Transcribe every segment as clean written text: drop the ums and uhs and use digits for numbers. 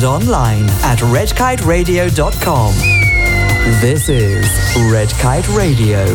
online at redkiteradio.com. This is Red Kite Radio.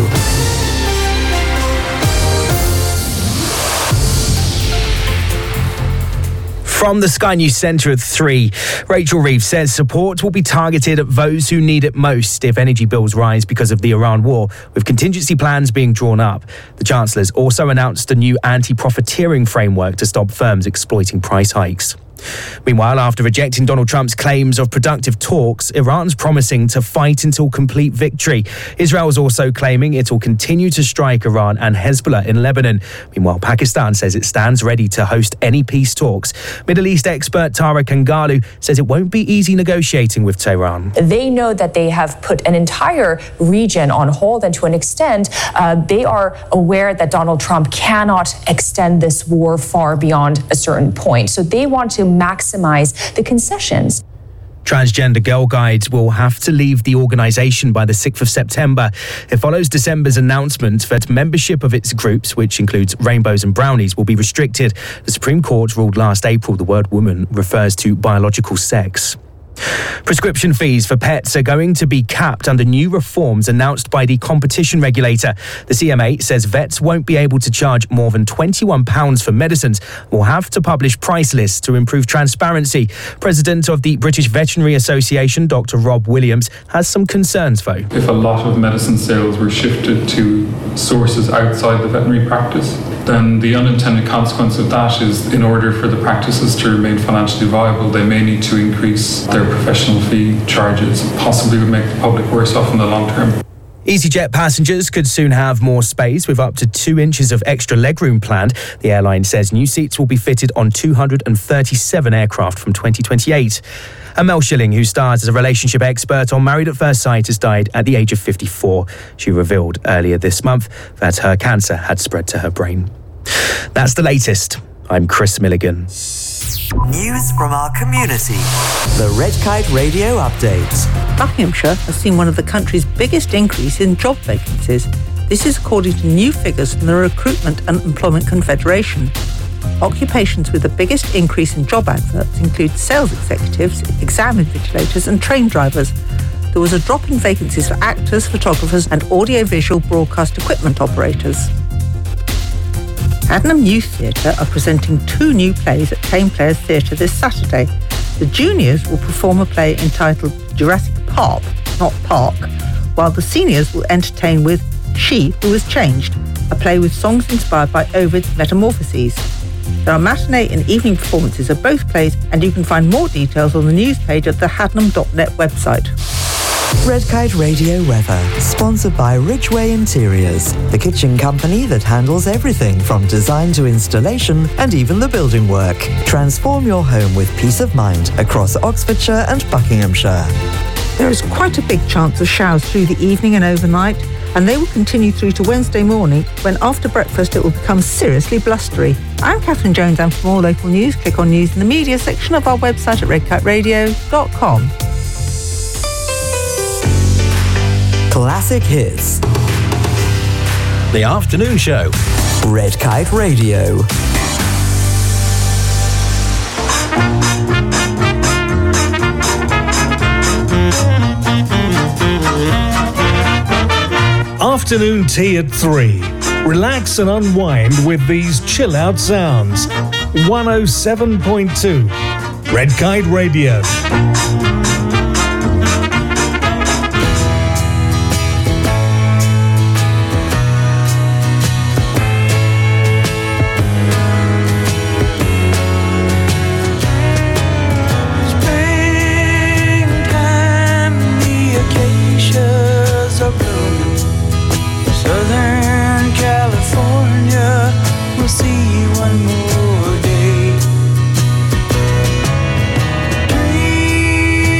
From the Sky News Centre at 3, Rachel Reeves says support will be targeted at those who need it most if energy bills rise because of the Iran war, with contingency plans being drawn up. The Chancellor's also announced a new anti-profiteering framework to stop firms exploiting price hikes. Meanwhile, after rejecting Donald Trump's claims of productive talks, Iran's promising to fight until complete victory. Israel is also claiming it will continue to strike Iran and Hezbollah in Lebanon. Meanwhile, Pakistan says it stands ready to host any peace talks. Middle East expert Tara Kangalu says it won't be easy negotiating with Tehran. They know that they have put an entire region on hold, and to an extent, they are aware that Donald Trump cannot extend this war far beyond a certain point. So they want to maximize the concessions. Transgender Girl Guides will have to leave the organisation by the 6th of September. It follows December's announcement that membership of its groups, which includes rainbows and brownies, will be restricted. The Supreme Court ruled last April the word woman refers to biological sex. Prescription fees for pets are going to be capped under new reforms announced by the competition regulator. The CMA says vets won't be able to charge more than £21 for medicines and will have to publish price lists to improve transparency. President of the British Veterinary Association, Dr. Rob Williams, has some concerns, though. If a lot of medicine sales were shifted to sources outside the veterinary practice, then the unintended consequence of that is, in order for the practices to remain financially viable, they may need to increase their professional fee charges, possibly would make the public worse off in the long term. EasyJet passengers could soon have more space with up to 2 inches of extra legroom planned. The airline says new seats will be fitted on 237 aircraft from 2028. And Mel Schilling, who stars as a relationship expert on Married at First Sight, has died at the age of 54. She revealed earlier this month that her cancer had spread to her brain. That's the latest. I'm Chris Milligan. News from our community. The Red Kite Radio Update. Buckinghamshire has seen one of the country's biggest increase in job vacancies. This is according to new figures from the Recruitment and Employment Confederation. Occupations with the biggest increase in job adverts include sales executives, exam invigilators and train drivers. There was a drop in vacancies for actors, photographers and audiovisual broadcast equipment operators. Haddenham Youth Theatre are presenting 2 new plays at Tame Players Theatre this Saturday. The juniors will perform a play entitled Jurassic Park, not Park, while the seniors will entertain with She Who Was Changed, a play with songs inspired by Ovid's Metamorphoses. There are matinee and evening performances of both plays, and you can find more details on the news page of the haddenham.net website. Red Kite Radio weather, sponsored by Ridgeway Interiors, the kitchen company that handles everything from design to installation and even the building work. Transform your home with peace of mind across Oxfordshire and Buckinghamshire. There is quite a big chance of showers through the evening and overnight, and they will continue through to Wednesday morning, when after breakfast it will become seriously blustery. I'm Catherine Jones, and for more local news, click on News in the Media section of our website at redkiteradio.com. Classic hits. The afternoon show. Red Kite Radio. Afternoon tea at 3. Relax and unwind with these chill out sounds. 107.2 Red Kite Radio. One more day.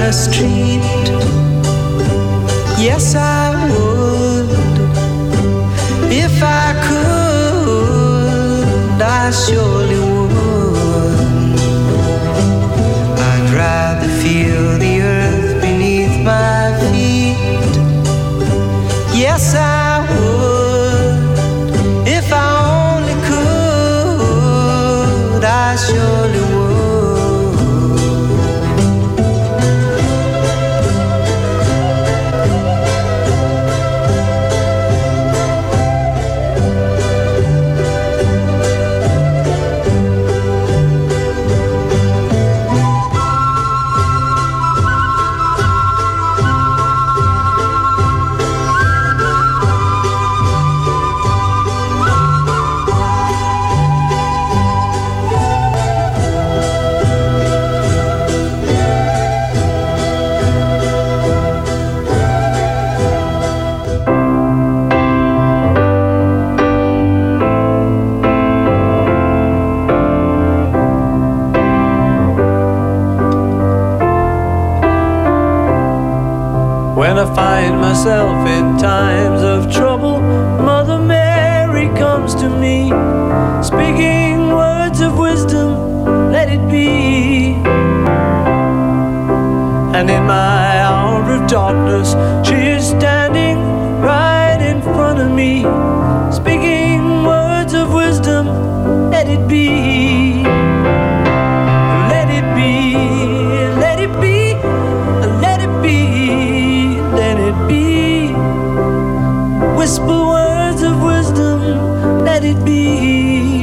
the street. Yes, I would. If I could, I surely would. I'd rather feel the earth beneath my feet. Yes, I would. If I only could, I surely would. When I find myself in times of trouble, Mother Mary comes to me, speaking words of wisdom, let it be. And in my hour of darkness, she is standing right in front of me, speaking words of wisdom, let it be. Let it be, let it be, let it be. Let it be. Whisper words of wisdom, let it be.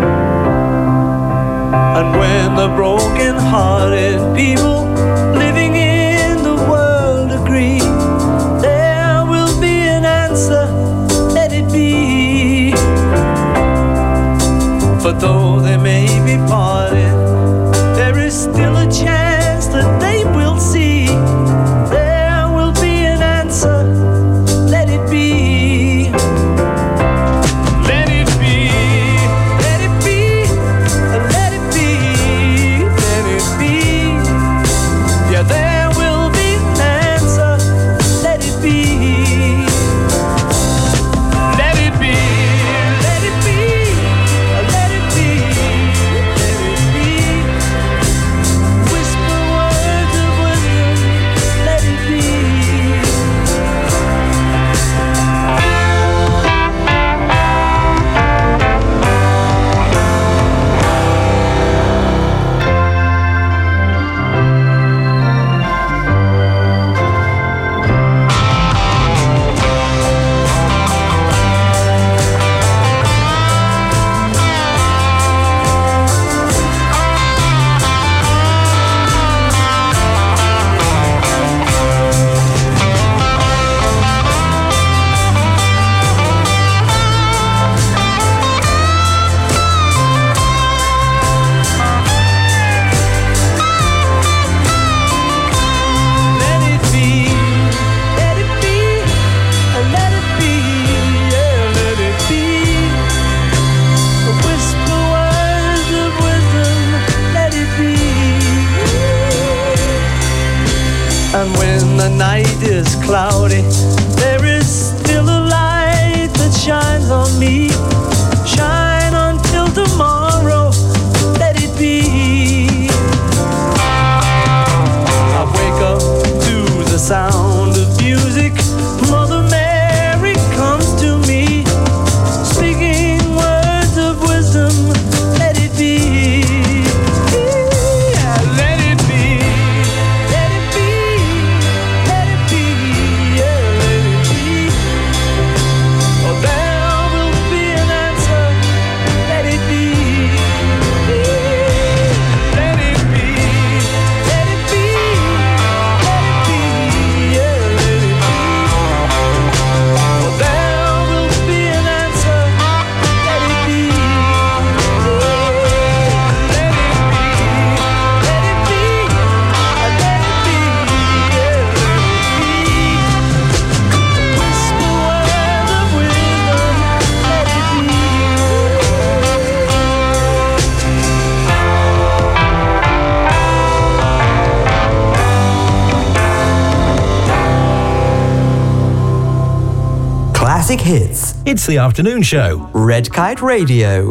And when the broken-hearted people living in the world agree, there will be an answer, let it be. For though they may be parted, there is still a chance that they will see. Let it be. Let it be. Let it be. Let it be. Let it be. Yeah, there will be an answer. Let it be. Let it be. Let it be. Let it be. Let it be. Whisper words of wisdom. Let it be. And when the night is cloudy, there is still a light that shines on me. Shine until tomorrow, let it be. I wake up to the sound of music. Mother Mary comes to me, speaking words of wisdom, let it be. There will be an answer. classic hits. It's the afternoon show. Red Kite Radio.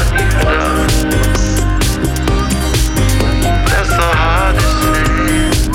That's the hardest thing.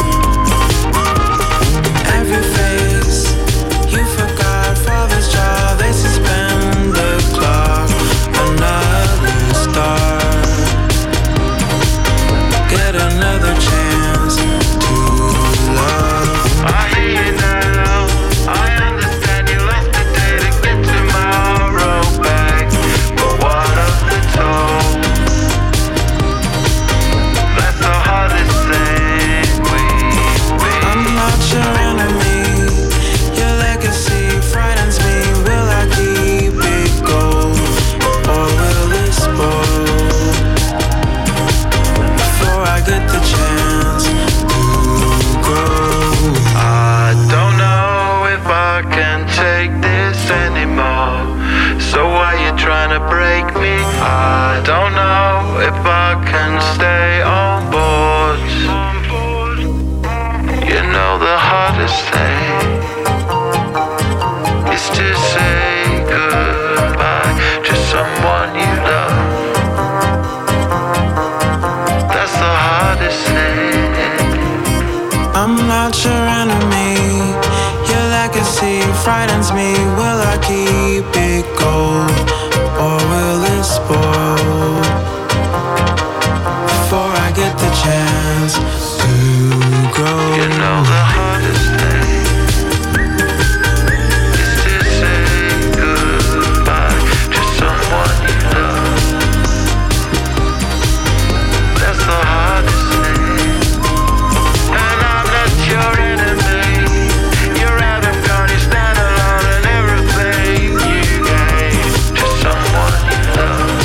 I can't take this anymore. So why you trying to break me? I don't know if I can stay on board. You know the hardest thing is to say goodbye to someone you love. That's the hardest thing. I'm not your enemy. Your legacy frightens me. Will I keep it gold or will it spoil before I get the chance to grow? You know the hardest thing is to say goodbye to someone you love. That's the hardest thing. And I'm not your enemy. You're out of gun, you stand alone in everything you gave to someone you love.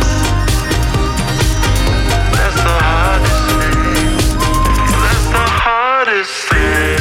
That's the hardest thing. That's the hardest thing.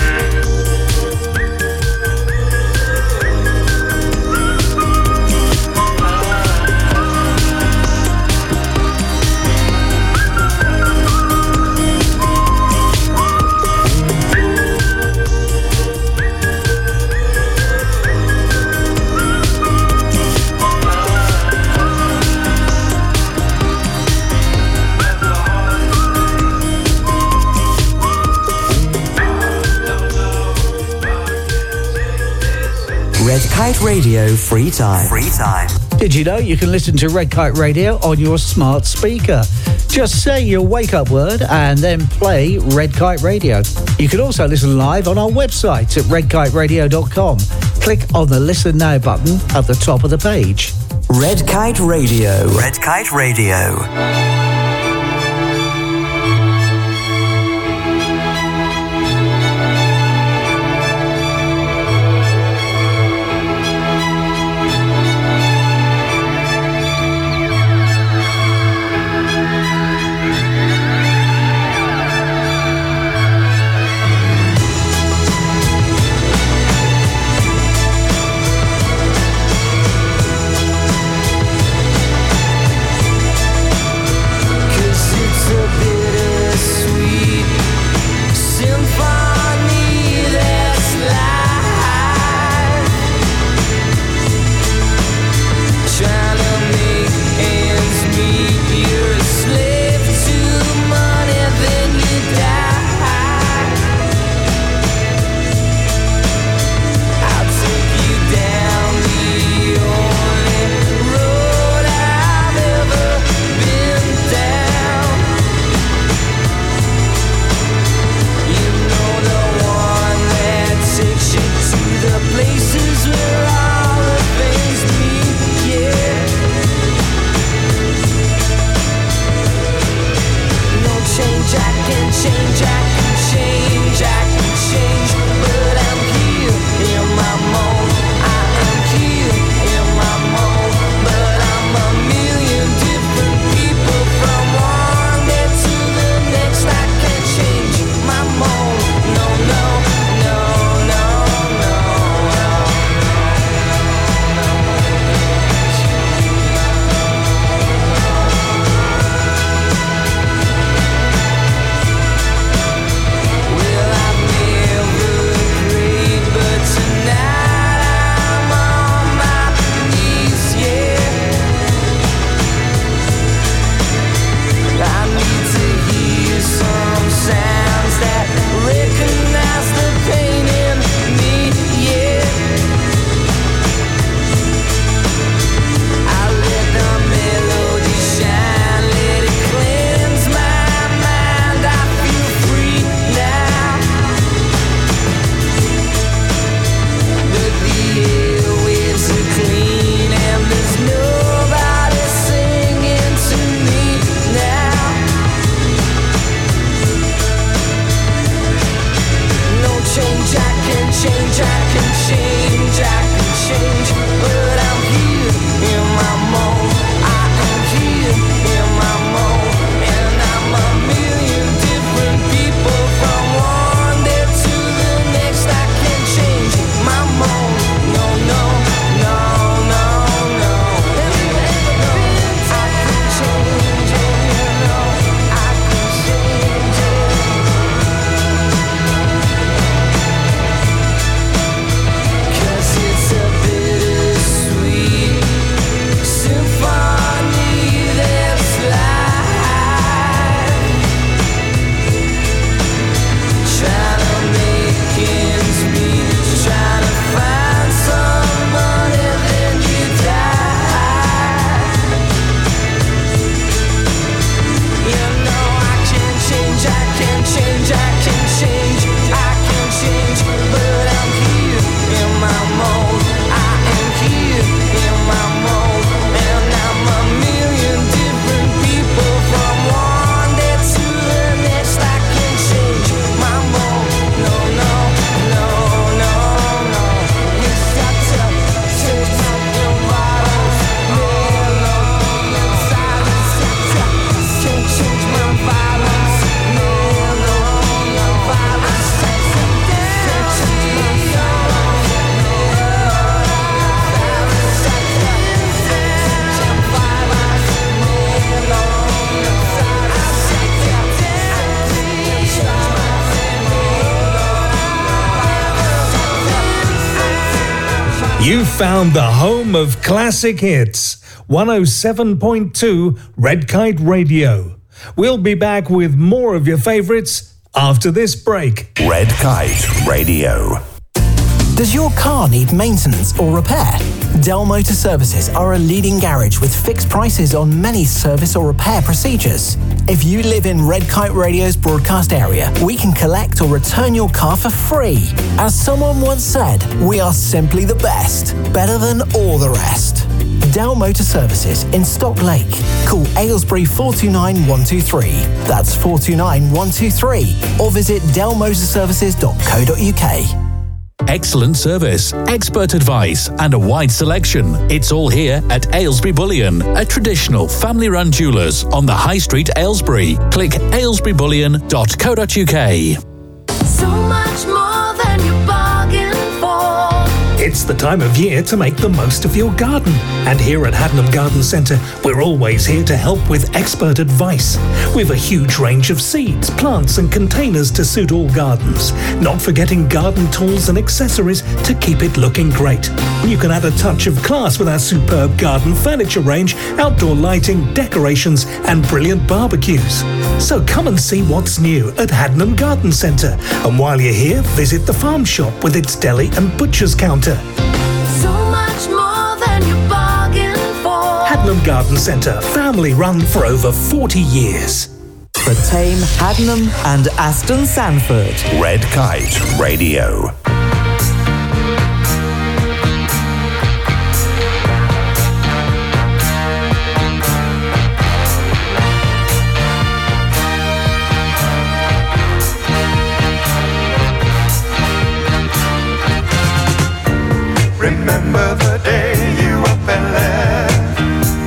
Red Kite Radio Free Time. Free Time. Did you know you can listen to Red Kite Radio on your smart speaker? Just say your wake-up word and then play Red Kite Radio. You can also listen live on our website at redkiteradio.com. Click on the Listen Now button at the top of the page. Red Kite Radio. Red Kite Radio. You found the home of classic hits. 107.2 Red Kite Radio. We'll be back with more of your favourites after this break. Red Kite Radio. Does your car need maintenance or repair? Dell Motor Services are a leading garage with fixed prices on many service or repair procedures. If you live in Red Kite Radio's broadcast area, we can collect or return your car for free. As someone once said, we are simply the best, better than all the rest. Dell Motor Services in Stock Lake. Call Aylesbury 429 123. That's 429 123. Or visit dellmotorservices.co.uk. Excellent service, expert advice, and a wide selection. It's all here at Aylesbury Bullion, a traditional family-run jewellers on the High Street, Aylesbury. Click aylesburybullion.co.uk. So much more than you bargained for. It's the time of year to make the most of your garden. And here at Haddenham Garden Centre, we're always here to help with expert advice. We've a huge range of seeds, plants and containers to suit all gardens. Not forgetting garden tools and accessories to keep it looking great. You can add a touch of class with our superb garden furniture range, outdoor lighting, decorations and brilliant barbecues. So come and see what's new at Haddenham Garden Centre. And while you're here, visit the farm shop with its deli and butcher's counter. So much more than you bargained for. Haddenham Garden Centre, family run for over 40 years. For Tame, Haddenham and Aston Sanford. Red Kite Radio. Remember the day you up and left.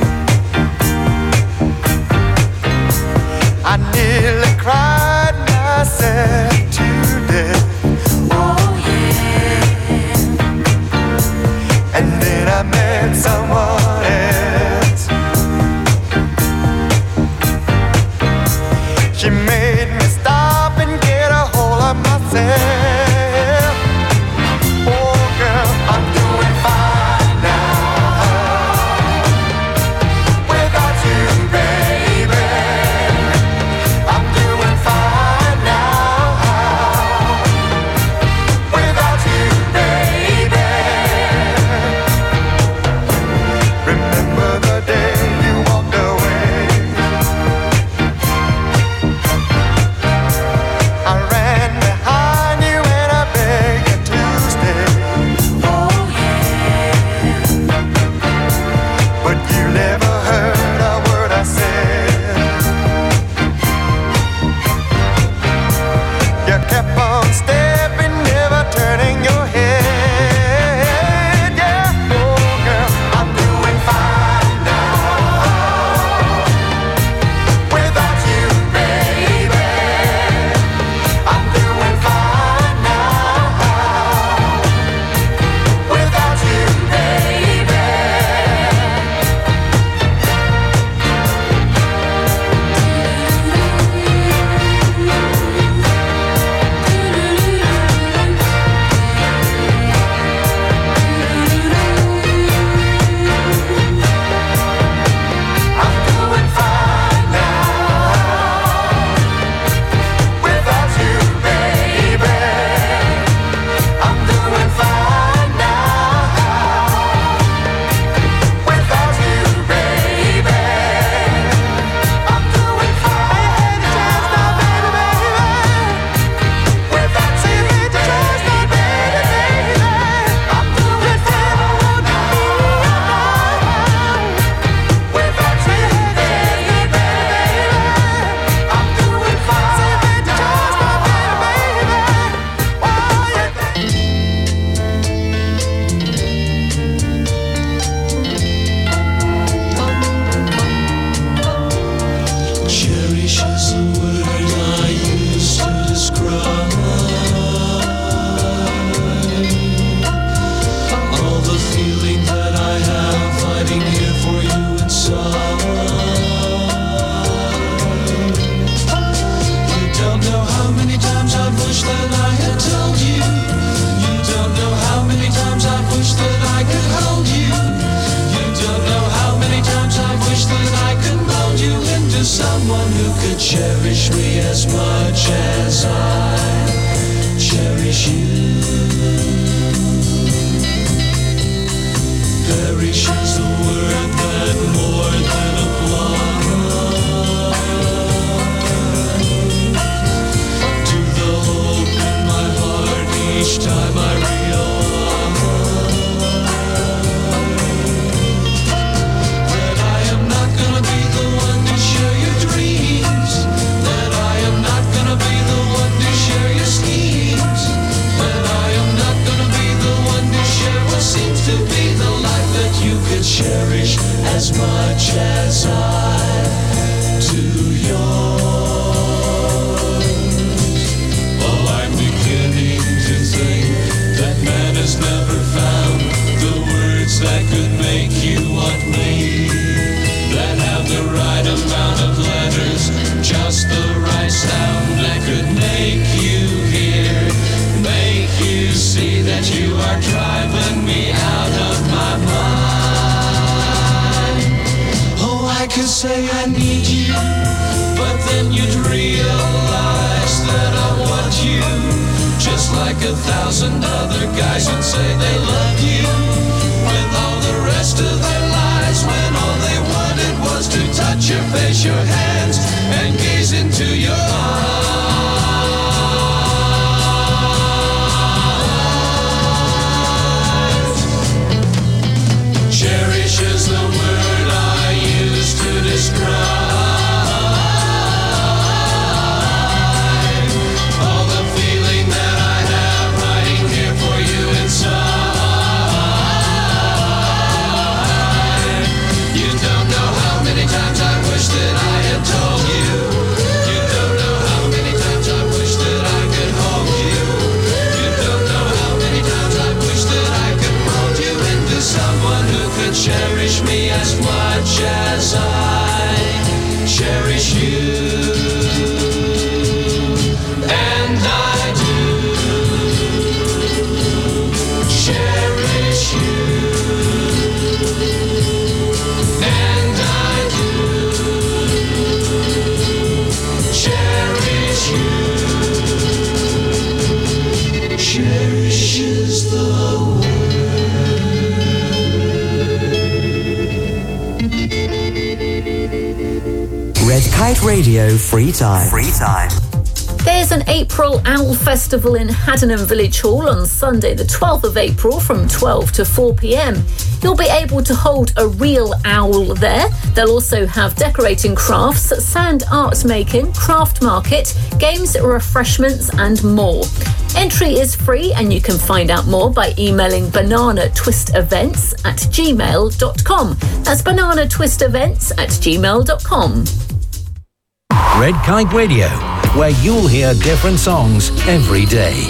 I nearly cried myself to death. Oh yeah. And then I met someone else. She made me stop and get a hold of myself. Oh girl, I'm doing fine now. cherish me as much as I cherish you. Perish is the word that more than applies to the hope in my heart each time I realize that I am not gonna be the one to share your dreams, that I am not gonna be the one to share your schemes, that I am not gonna be the one to share what seems to be the life that you could cherish as much as I do yours. Oh, I'm beginning to think that man has never found the words that could make you want me, that have the right amount of letters, just the right sound that could make you hear, make you see that you are driving me out of my mind. Oh, I could say I need you, but then you'd realize that I want you, just like 1,000 other guys would say they love you, with all the rest of their lives, when all they wanted was to touch your face, your hands, and gaze into your eyes. Cherish is the word I use to describe all the feeling that I have hiding here for you inside. You don't know how many times I wish that I had told you. You don't know how many times I wish that I could hold you. You don't know how many times I wish that I could mold you into someone who could cherish me as much as I cherish you. And I do cherish you. And I do cherish you. Cherish is the Red Kite Radio Free Time. Free Time. There's an April Owl Festival in Haddenham Village Hall on Sunday the 12th of April from 12 to 4 p.m. You'll be able to hold a real owl there. They'll also have decorating crafts, sand art making, craft market, games, refreshments and more. Entry is free and you can find out more by emailing bananatwistevents@gmail.com. That's bananatwistevents@gmail.com. Red Kite Radio, where you'll hear different songs every day.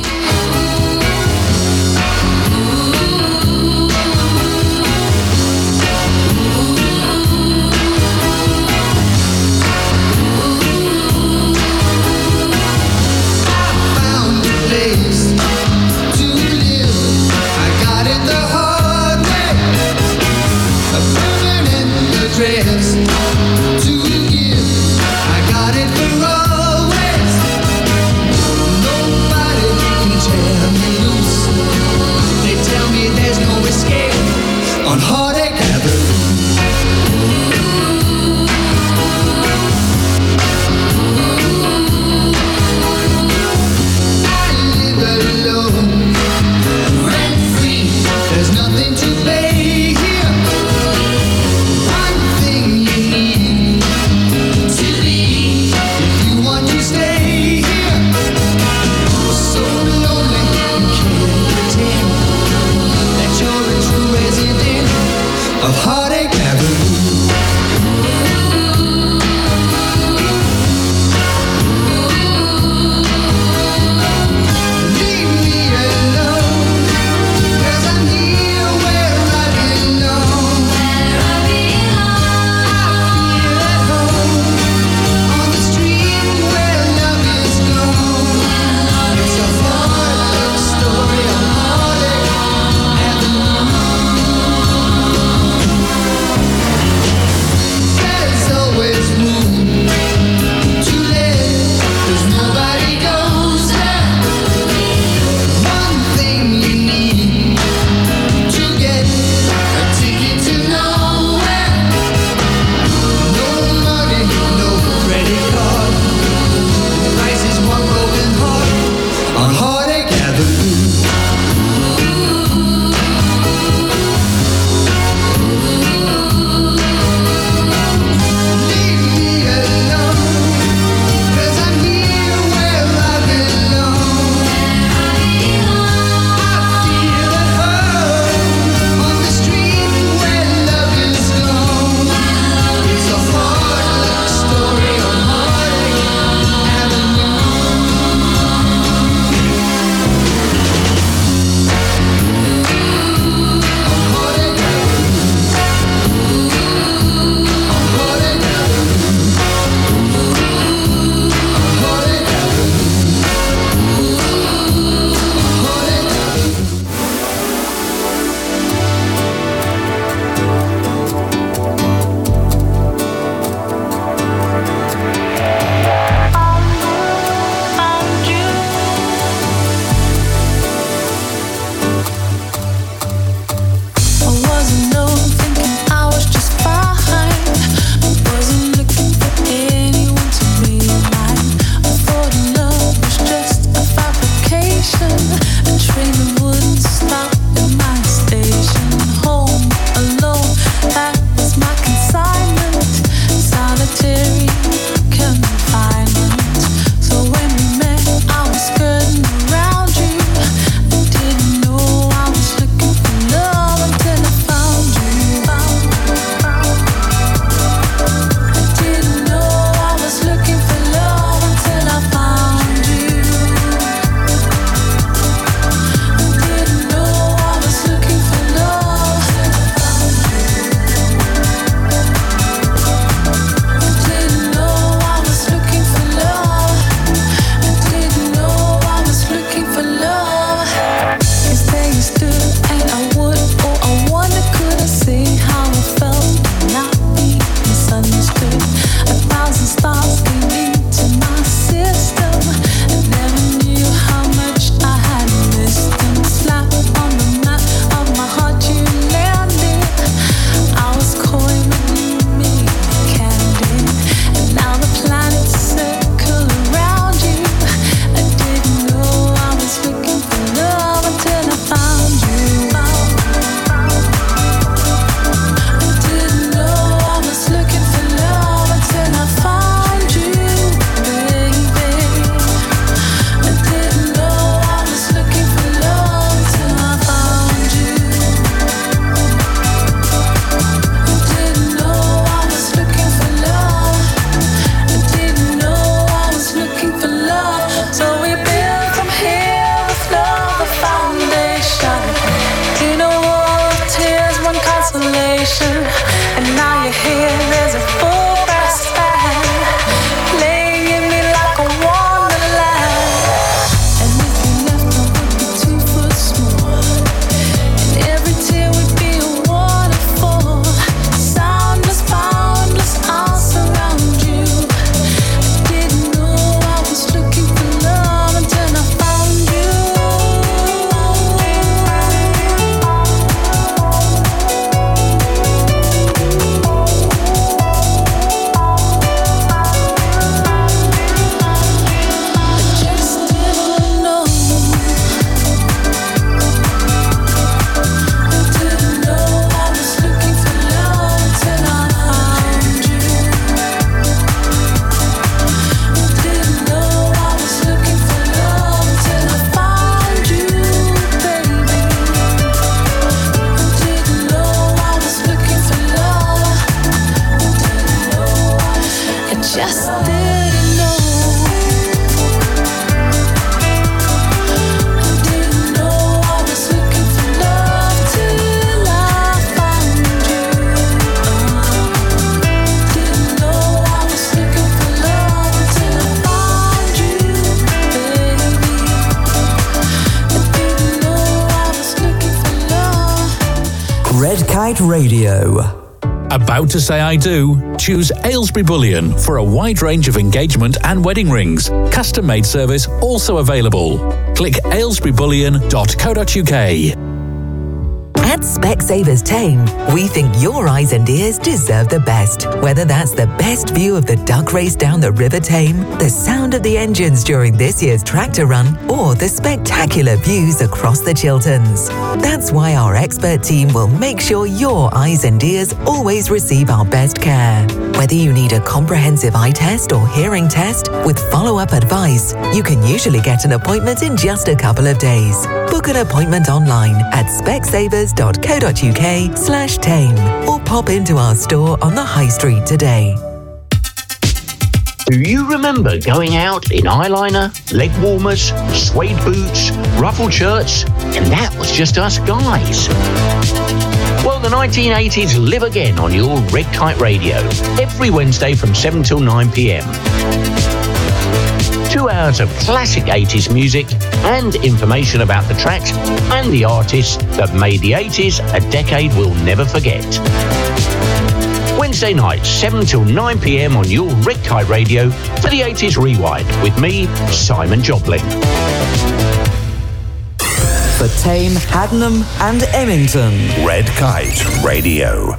Red Kite Radio. About to say I do? Choose Aylesbury Bullion for a wide range of engagement and wedding rings. Custom-made service also available. Click aylesburybullion.co.uk. At Specsavers Tame, we think your eyes and ears deserve the best. Whether that's the best view of the duck race down the River Tame, the sound of the engines during this year's tractor run, or the spectacular views across the Chilterns. That's why our expert team will make sure your eyes and ears always receive our best care. Whether you need a comprehensive eye test or hearing test with follow-up advice, you can usually get an appointment in just a couple of days. Book an appointment online at specsavers.co.uk/tame or pop into our store on the High Street today. Do you remember going out in eyeliner, leg warmers, suede boots, ruffled shirts, and that was just us guys? Well, the 1980s live again on your Red Kite Radio, every Wednesday from 7 till 9 p.m. 2 hours of classic 80s music and information about the tracks and the artists that made the 80s a decade we'll never forget. Wednesday nights, 7 till 9 p.m. on your Red Kite Radio for the 80s Rewind with me, Simon Jobling. For Tame, Haddenham and Emmington. Red Kite Radio.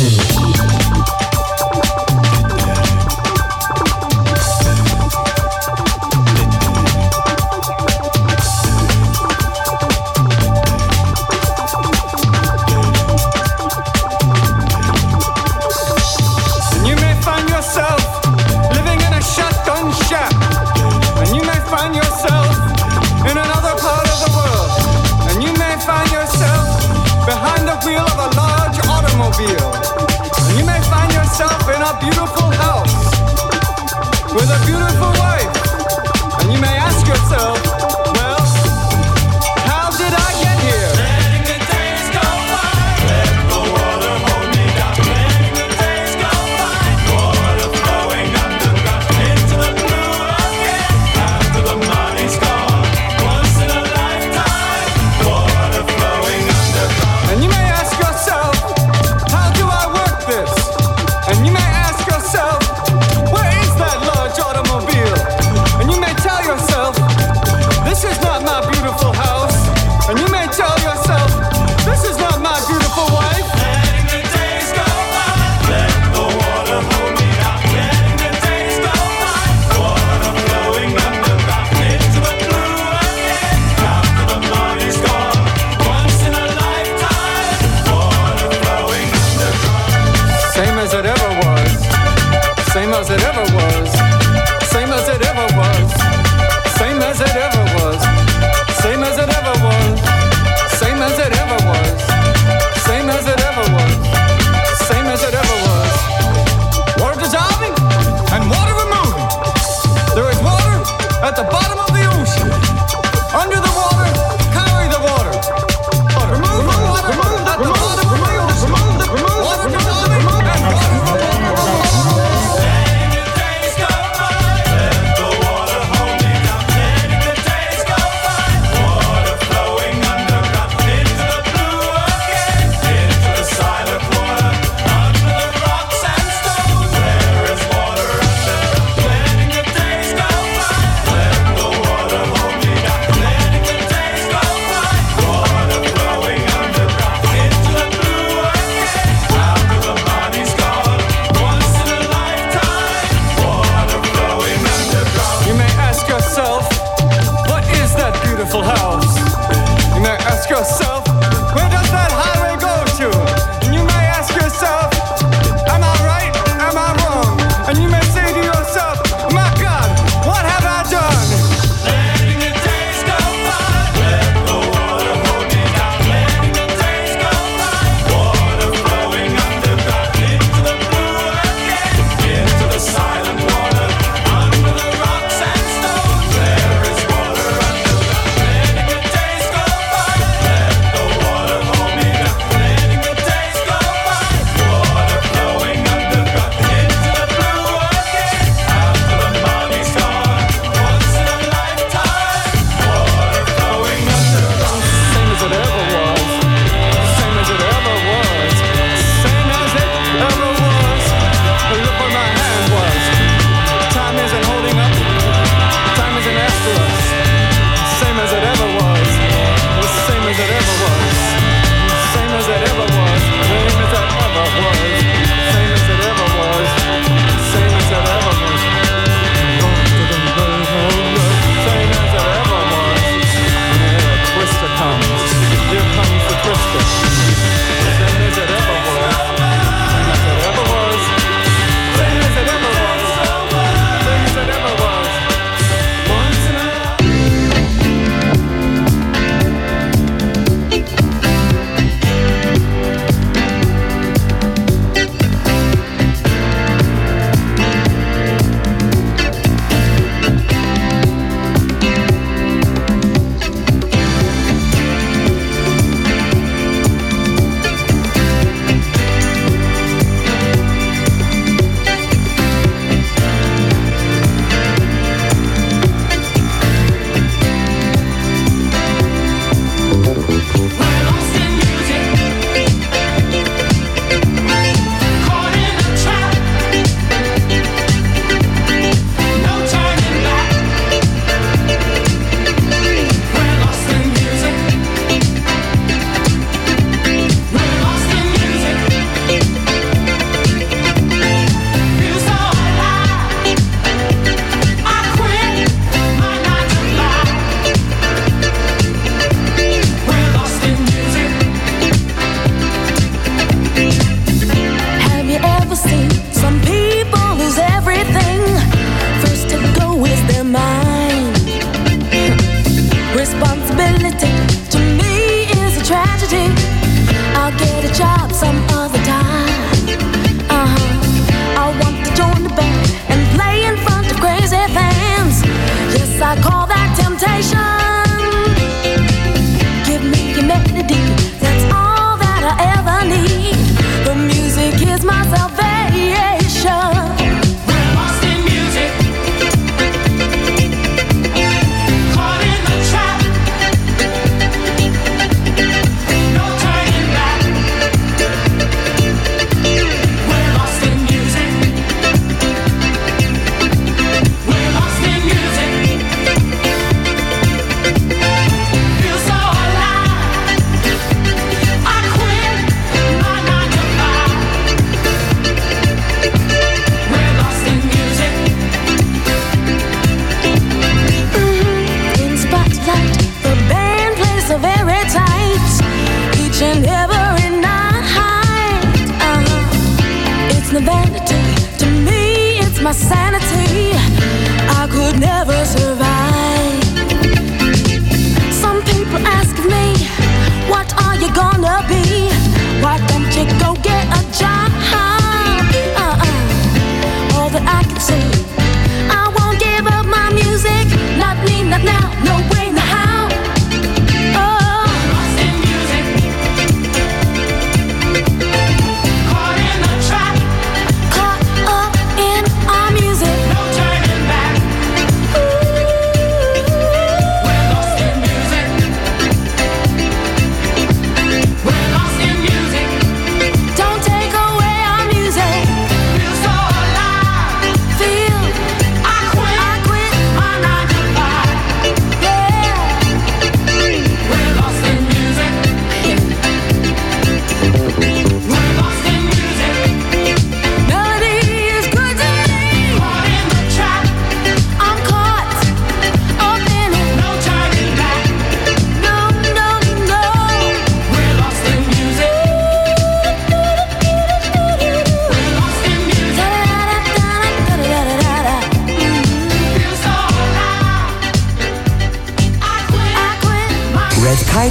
And you may find yourself in a beautiful house with a beautiful wife. And you may ask yourself, well, how did I get here? Letting the days go by, let the water hold me down. Letting the days go by, water flowing underground into the blue again. After the money's gone, once in a lifetime, water flowing underground. And you may ask yourself, and you may ask yourself, where is that large automobile? And you may tell yourself, this is not my beautiful house. And you may tell yourself, this is not my beautiful wife. Letting the days go by, let the water hold me down. Letting the days go by, water flowing underground into the blue again. After the money's gone, once in a lifetime, water flowing underground. Same as it ever was. Same as it ever was. Same as it ever was. Same as it ever was. Same as it ever was. Same as it ever was. Same as it ever was. Same as it ever was. Water dissolving and water removing. There is water at the bottom of the ocean. Under the water, carry the water. Remove the water at the bottom of the ocean. Water dissolving and water removing.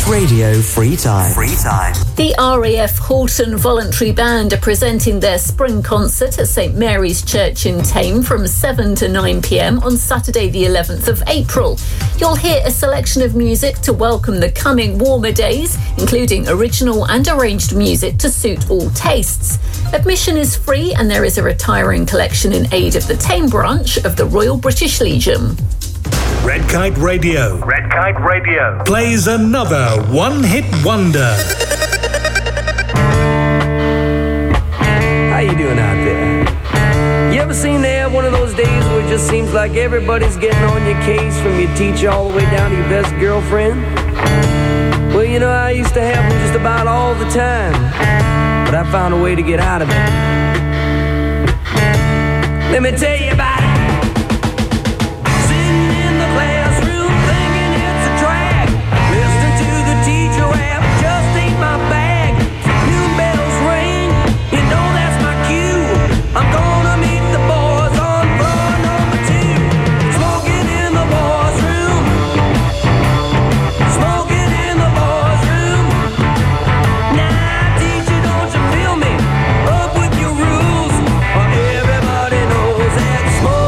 Radio Free Time. The RAF Halton Voluntary Band are presenting their spring concert at St Mary's Church in Tame from 7 to 9 p.m. on Saturday the 11th of April. You'll hear a selection of music to welcome the coming warmer days, including original and arranged music to suit all tastes. Admission is free and there is a retiring collection in aid of the Tame branch of the Royal British Legion. Red Kite Radio. Red Kite Radio plays another one-hit wonder. How you doing out there? You ever seem to have one of those days where it just seems like everybody's getting on your case, from your teacher all the way down to your best girlfriend? Well, you know, I used to have them just about all the time, but I found a way to get out of it. Let me tell you about it. Classroom thinking it's a drag. Listening to the teacher rap just ain't my bag. Noon bells ring, you know that's my cue. I'm gonna meet the boys on floor number 2. Smoking in the boys' room. Smoking in the boys' room. Nah, teacher, don't you feel me? Up with your rules, or everybody knows that smoke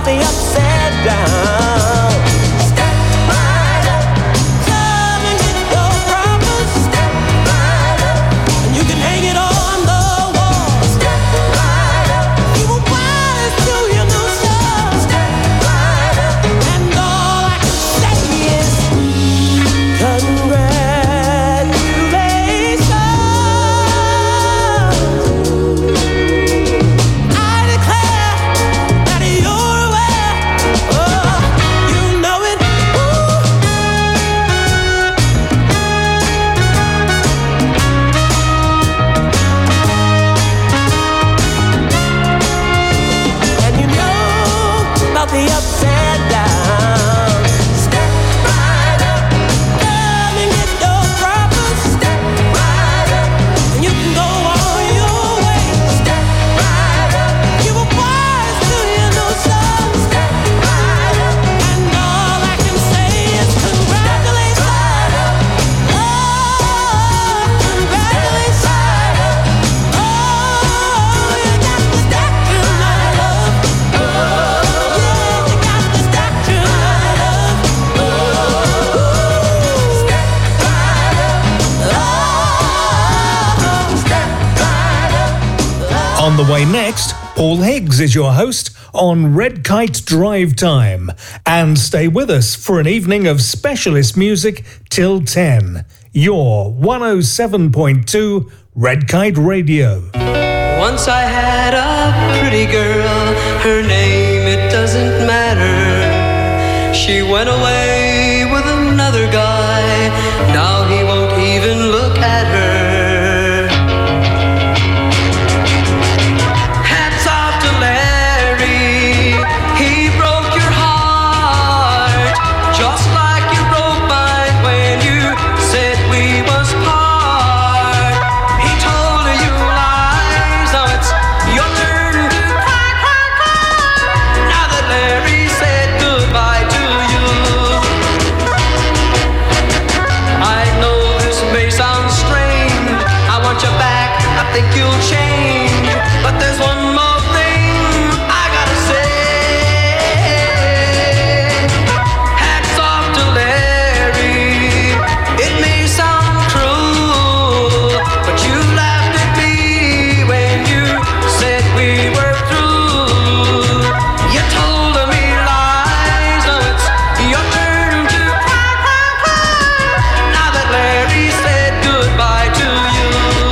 about the upside down. Step right up, come and get your promise. Step right up, and you can hang it on the wall. Step right up, you were wise to your new stuff. Step right up, and all I can say is congratulations. I declare that you're aware. Oh, you know it. And you know about the ups and downs. Step right up, come and get your proper. Step right up, and you can go on your way. Step right up, you were wise to your new son. Step right up, and all I can say is congratulations. Oh, congratulations. Oh, you got the doctor, my love. Oh, yeah, you got the doctor, my love. Oh, step right up. Oh, step right up. On the way next, Paul Higgs is your host on Red Kite Drive Time. And stay with us for an evening of specialist music till 10. Your 107.2 Red Kite Radio. Once I had a pretty girl, her name, it doesn't matter. She went away with another guy, now he won't even look at her. Hats off to Larry, he broke your heart, just like you broke mine when you said we must part. He told you lies, now it's your turn to cry, cry, cry. Now that Larry said goodbye to you, I know this may sound strange, I want you back, I think you'll change, but there's one more thing I gotta say. Hats off to Larry, it may sound cruel, but you laughed at me when you said we were through. You told me lies, now it's your turn to cry, cry, cry. Now that Larry said goodbye to you.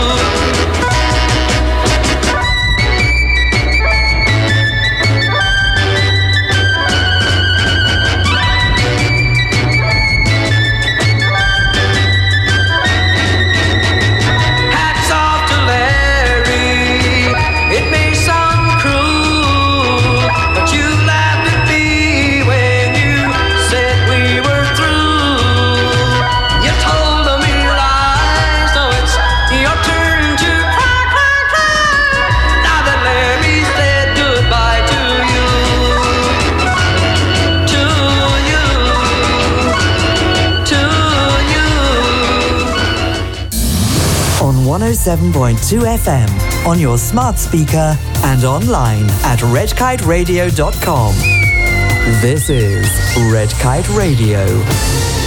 Hats off to Larry, it may sound cruel, but you laughed at me when you said we were through. You told me lies, now it's your turn to cry, cry, cry. Now that Larry said goodbye to you. To you. To you. On 107.2 FM, on your smart speaker, and online at redkiteradio.com. This is Red Kite Radio.